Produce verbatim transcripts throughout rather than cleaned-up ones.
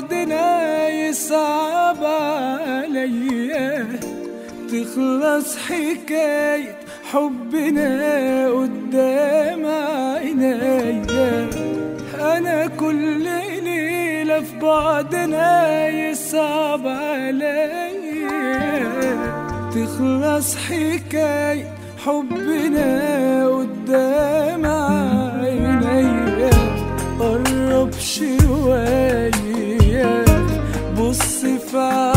بعدنا يصعب عليا تخلص حكاية حبنا قدام عينيا. أنا كل ليلة في بعدنا يصعب عليا تخلص حكاية حبنا قدام عينيا. قرب شوية بص في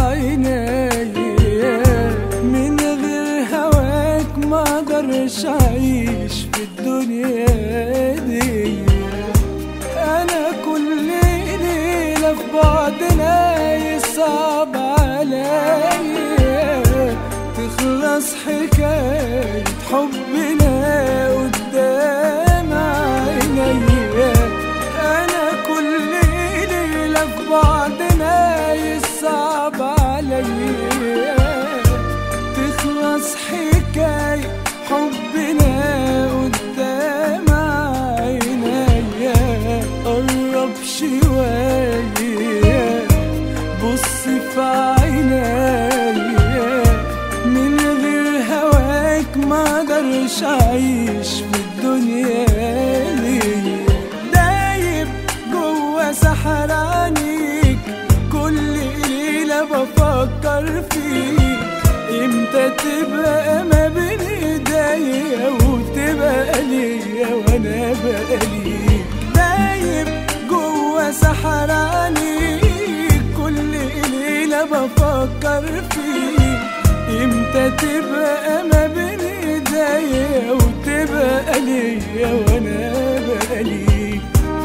عينيا، من غير هواك ما اقدرش اعيش في الدنيا دي. انا كل ليلة في بعدنا يصعب عليا تخلص حكاية حبنا قدام عينيا. أنا كل ليلة في بعدنا يصعب عليا تخلص حكاية حبنا قدام عينيا. قرب شوية بص في عينيا، من غير هواك ما اقدرش اعيش في الدنيا دي. دايب جوا سحرانيك كل ليلة بفكر فيك، امتى تبقى ما بين ايديا وتبقى ليا وانا بقى ليك. دايب جوا سحرانيك كل ليلة بفكر فيك، امتى تبقى ما بين ايديا وتبقى ليا وانا بقى ليك.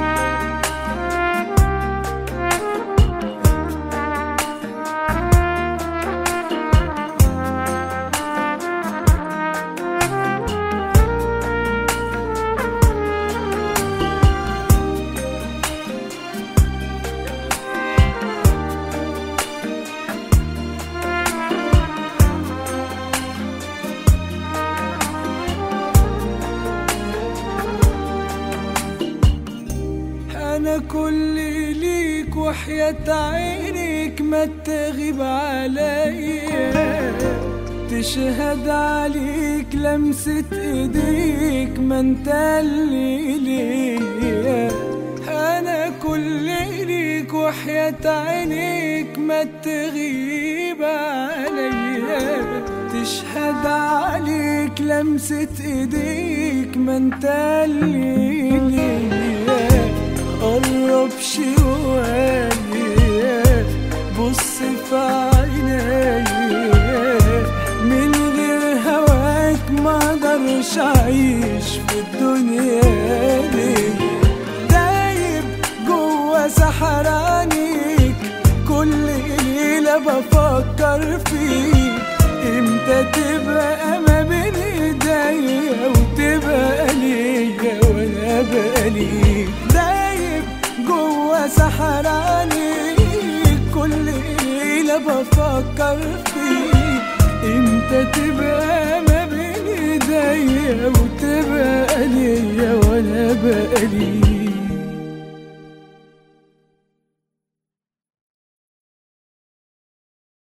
أنا كل ليك وحياة عينيك ما تغيب عليا، تشهد عليك لمسة ايديك ما انت اللي ليا. أنا كل ليك وحياة عينيك ما تغيب عليا، تشهد عليك لمسة ايديك ما انت اللي ليا. قرب شوية بص في عينيا، من غير هواك ما اقدرش اعيش في الدنيا دي. دايب جوا سحرانيك كل ليلة بفكر فيك، امتى تبقى ما بين ايديا وتبقى ليا وانا بقى ليك. جوا سحرانيك كل ليلة بفكر فيك، امتى تبقى